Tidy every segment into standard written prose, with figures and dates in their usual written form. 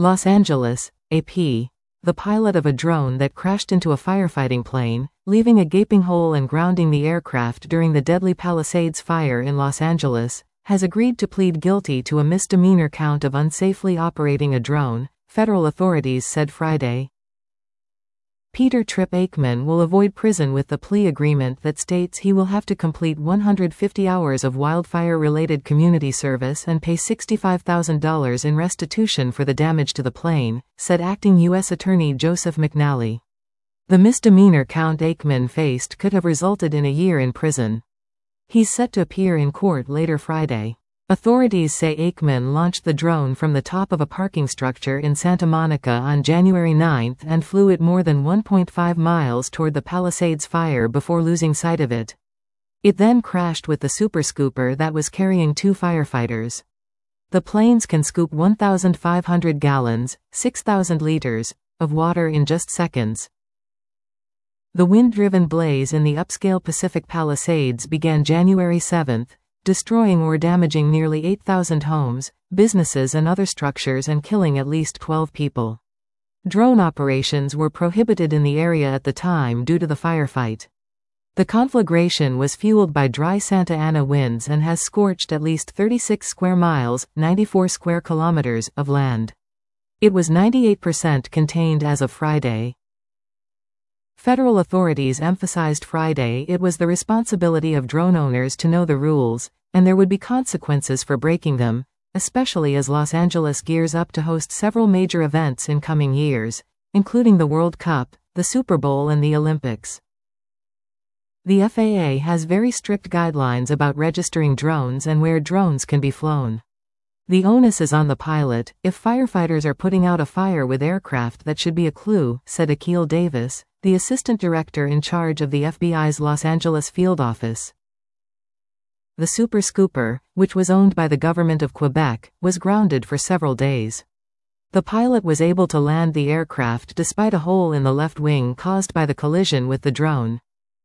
Los Angeles, AP. The pilot of a drone that crashed into a firefighting plane, leaving a gaping hole and grounding the aircraft during the deadly Palisades fire in Los Angeles, has agreed to plead guilty to a misdemeanor count of unsafely operating a drone, federal authorities said Friday. Peter Tripp Aikman will avoid prison with the plea agreement that states he will have to complete 150 hours of wildfire-related community service and pay $65,000 in restitution for the damage to the plane, said acting U.S. Attorney Joseph McNally. The misdemeanor count Aikman faced could have resulted in a year in prison. He's set to appear in court later Friday. Authorities say Aikman launched the drone from the top of a parking structure in Santa Monica on January 9 and flew it more than 1.5 miles toward the Palisades fire before losing sight of it. It then crashed with the Super Scooper that was carrying 2 firefighters. The planes can scoop 1,500 gallons, 6,000 liters, of water in just seconds. The wind-driven blaze in the upscale Pacific Palisades began January 7, destroying or damaging nearly 8,000 homes, businesses and other structures and killing at least 12 people. Drone operations were prohibited in the area at the time due to the firefight. The conflagration was fueled by dry Santa Ana winds and has scorched at least 36 square miles, 94 square kilometers, of land. It was 98% contained as of Friday. Federal authorities emphasized Friday it was the responsibility of drone owners to know the rules, and there would be consequences for breaking them, especially as Los Angeles gears up to host several major events in coming years, including the World Cup, the Super Bowl and the Olympics. The FAA has very strict guidelines about registering drones and where drones can be flown. The onus is on the pilot if firefighters are putting out a fire with aircraft. That should be a clue, said Akil Davis, the assistant director in charge of the FBI's Los Angeles field office. The Super Scooper, which was owned by the government of Quebec, was grounded for several days. The pilot was able to land the aircraft despite a hole in the left wing caused by the collision with the drone.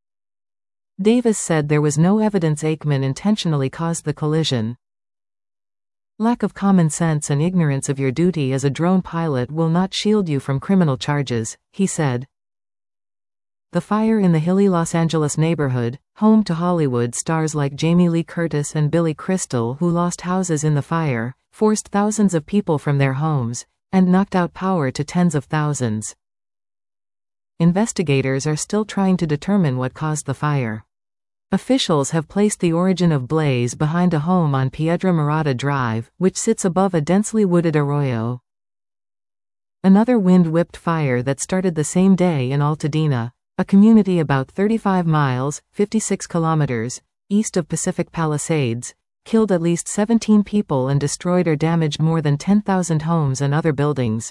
Davis said there was no evidence Aikman intentionally caused the collision. Lack of common sense and ignorance of your duty as a drone pilot will not shield you from criminal charges, he said. The fire in the hilly Los Angeles neighborhood, home to Hollywood stars like Jamie Lee Curtis and Billy Crystal who lost houses in the fire, forced thousands of people from their homes, and knocked out power to tens of thousands. Investigators are still trying to determine what caused the fire. Officials have placed the origin of blaze behind a home on Piedra Morada Drive, which sits above a densely wooded arroyo. Another wind-whipped fire that started the same day in Altadena, a community about 35 miles, 56 kilometers, east of Pacific Palisades, killed at least 17 people and destroyed or damaged more than 10,000 homes and other buildings.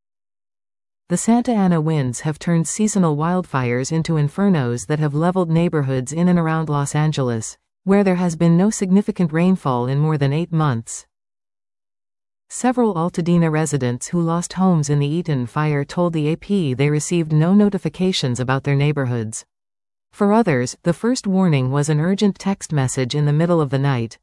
The Santa Ana winds have turned seasonal wildfires into infernos that have leveled neighborhoods in and around Los Angeles, where there has been no significant rainfall in more than 8 months. Several Altadena residents who lost homes in the Eaton fire told the AP they received no notifications about their neighborhoods. For others, the first warning was an urgent text message in the middle of the night.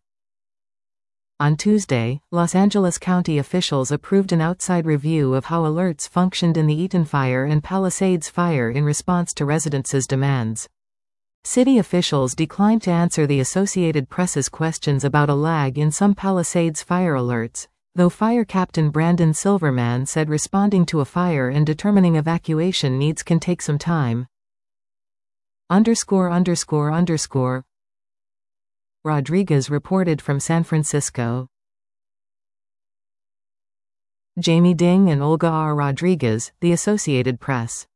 On Tuesday, Los Angeles County officials approved an outside review of how alerts functioned in the Eaton fire and Palisades fire in response to residents' demands. City officials declined to answer the Associated Press's questions about a lag in some Palisades fire alerts, though Fire Captain Brandon Silverman said responding to a fire and determining evacuation needs can take some time. Rodriguez reported from San Francisco. Jamie Ding and Olga R. Rodriguez, The Associated Press.